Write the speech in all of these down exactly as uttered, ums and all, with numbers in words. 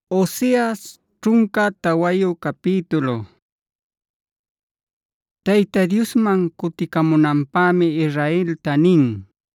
Oseas ćhunka tawayu capítulo. Tayta Diosman kutikamunanpämi Israelta nin: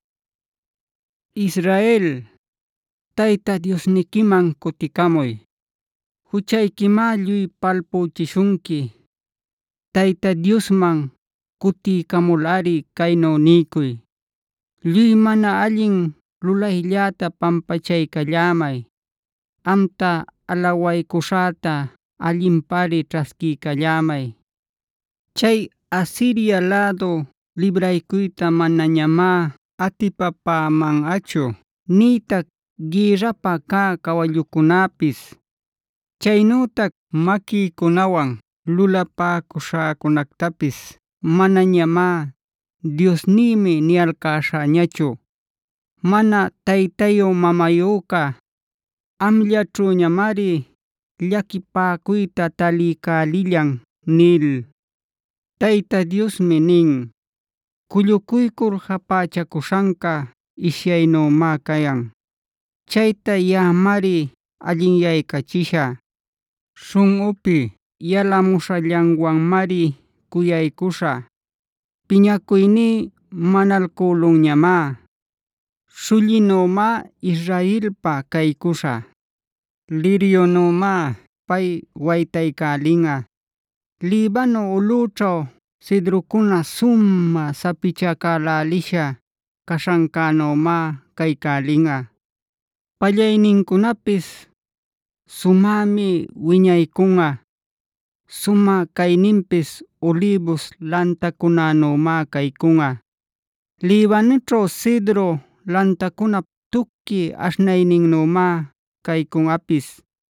Israel, Tayta Diosnikiman kutikamuy. Juchaykima lluy palpuchishunki. Tayta Diosman kutikamulari kaynu niykuy: lluy mana allin lulayllata pampachaykallamay. Amta alawaykuśhäta allinpari ćhasquiykallamay. Chay Asiria ladu libraykuyta manañamá atipapämanꞌachu, niytac guirrapa cä kawallukunapis. Chaynütac maquiykunawan lulapäkuśhäkunactapis manañamá Diosnïmi niyalkäśhäñachu. Mana taytayu mamayuqa amllaćhuñamari llakipäcuyta taliycälillan nil. Tayta Diosmi nin: kullucuykur japächakuśhanka ishyaynümá kayan. Chayta yaꞌamari allinyaykachishä. Śhunꞌupi yalamuśhallanwanmari kuyaykuśhä. Piñakuyní manalkülunñamá. Shullinümá Israelpa kaykuśhä. Liryunümá pay waytaykälinꞌa. Libano ulꞌućhu cedrokuna sumä sapichacälälisha kaśhankänümá kaykälinꞌa. Pallayninkunapis sumämi wiñaykunꞌa. Sumä kayninpis olivos lantakunänümá kaykunꞌa. Libanoćhu cedro lantakuna tuki aśhnayninnümá kaykunꞌapis.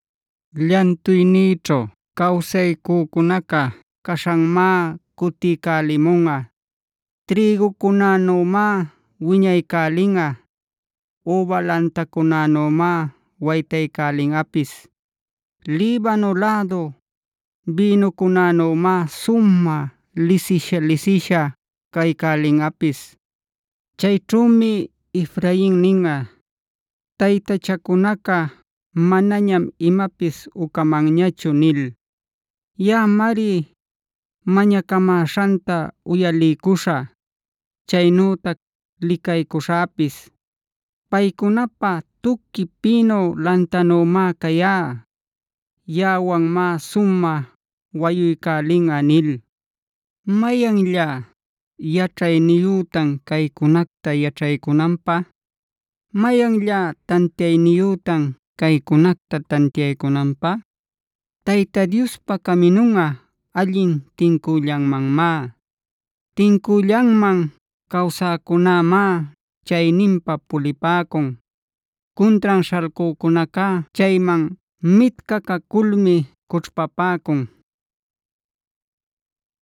Llantuynïćhu kawsaykunaqa kaśhanmá kutiykälimunꞌa. Trïgukunänümá wiñaykälinꞌa. Uva lantakunänümá waytaykälinꞌapis. Libano ladu binukunänümá sumä lisisha-lisisha kaykälinꞌapis. Chayćhümi Efrain ninꞌa: taytachakunaqa manañam imapis ukamanñachu nil. Yaꞌamari mañakamäśhanta uyaliykuśhä. Chaynütac likaykuśhäpis. Paykunapa tuki pinu lantanümá kayá. Yaꞌawanmá sumä wayuykälinꞌa nil. ¿Mayanlla yaćhayniyutan kaykunacta yaćhaykunanpä? ¿Mayanlla tantiayniyutan kaykunacta tantiaykunanpä? Tayta Diospa kaminunꞌa allin tincüllanmanmá. Tincüllanman kawsäkunämá chayninpa pulipäkun. Kuntran śhalcükunaqa chayman mitkacaculmi kućhpapäkun.